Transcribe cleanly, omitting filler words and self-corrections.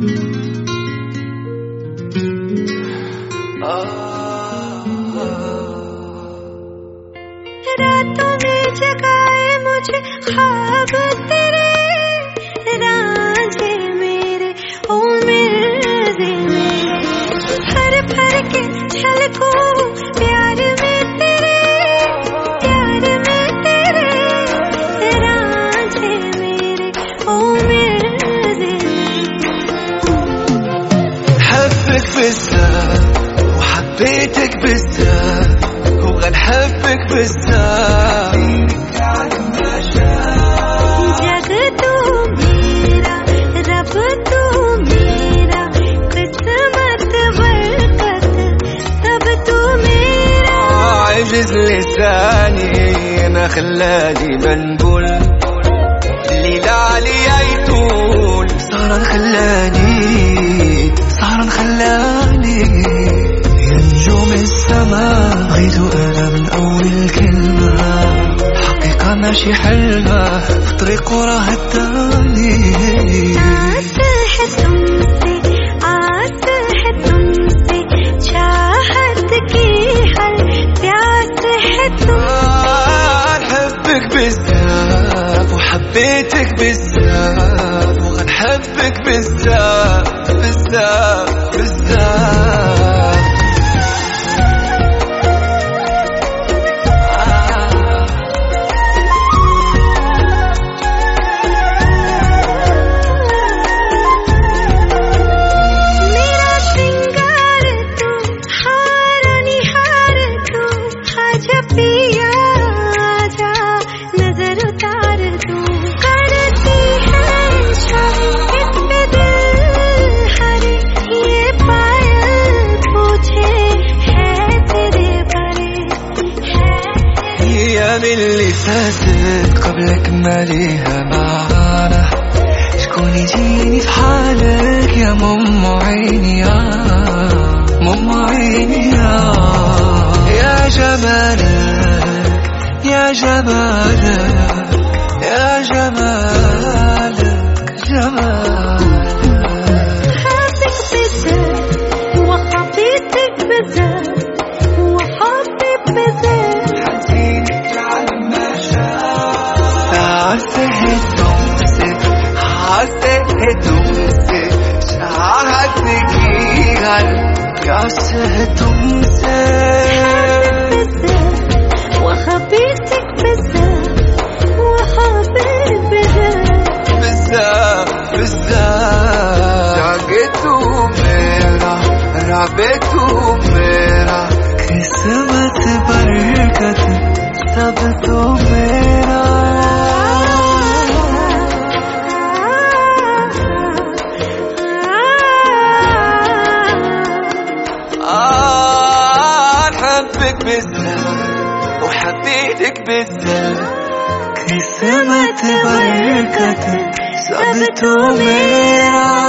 रातों में जगाए मुझे ख्वाब तेरे, रांझे मेरे ओ मेरे मेरे, फर फर के छलकूं प्यार में तेरे, प्यार में तेरे, रांझे मेरे ओ मेरे। حبك بزاف وحبيتك بزاف وغنحبك بزاف، जग तू मेरा रब तू मेरा, किस्मत बरकत सब तू मेरा। عجز لساني انا خلاني منبول، الليلة علي يطول، صار خلاني يا نجوم السماء، غيت انا من اول كلمة، حقيقة ماشي حلمة، في طريق وراه التاني. आस है तुमसे, आस है तुमसे, चाहत की हर प्यास है तुमसे। نحبك بزاف وحبيتك بزاف وغنحبك بزاف بزاف بزاف. मेरा श्रृंगार तू, हारा निहार तू, आजा पिया आजा, नजर उतार तू, करती है शाही इस पे दिल हरे, ये पायल पूछे है तेरे बारे, है ايام اللي فاتت قبلك ما ليها معانا، شكون يجيني في حالك يا مم عيني، مم عيني يا جمالك، يا جمالك، يا جمالك، جمالك. حبك بزاف وحبيتك بزاف وحبيت بزاف. عسه तुमसे चाहत की हर प्यास है तुमसे، وحبيتك بزاف وحبيت بزاف بزاف بزاف. जागे तू मेरा राबे तू मेरा, किस्मत बरकत सब तो मेरा। نحبك بزاف وحبيتك بزاف، किस्मत बरकत सब तो मेरा।